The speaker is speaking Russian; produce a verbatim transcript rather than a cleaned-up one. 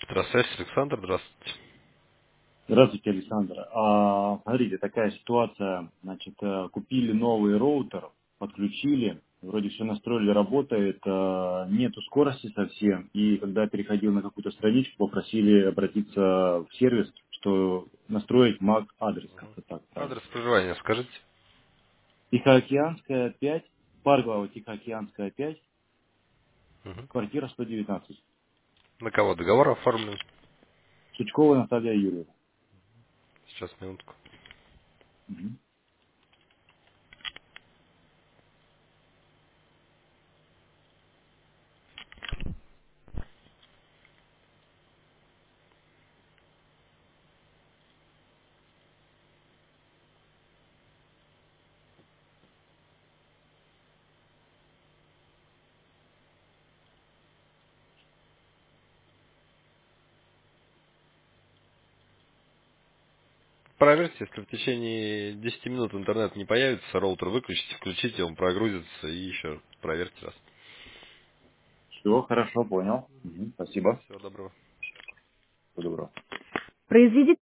Электросвязь, Александр, здравствуйте. Здравствуйте, Александр. А, смотрите, такая ситуация. Значит, э, купили новый роутер, подключили, вроде все настроили, работает, э, нету скорости совсем. И когда переходил на какую-то страничку, попросили обратиться в сервис, что настроить мак адрес, как-то так Адрес правильно. проживания скажите. Тихоокеанская пять, Парглава Тихоокеанская пять, Мгм. квартира сто девятнадцать. На кого договор оформлен? Сучкова Наталья Юрьевна. Сейчас, минутку. Мгм. Проверьте, если в течение десяти минут интернет не появится, роутер выключите, включите, он прогрузится и еще проверьте раз. Все, хорошо, понял. Мгм. Спасибо. Всего доброго. Всего доброго. Произведите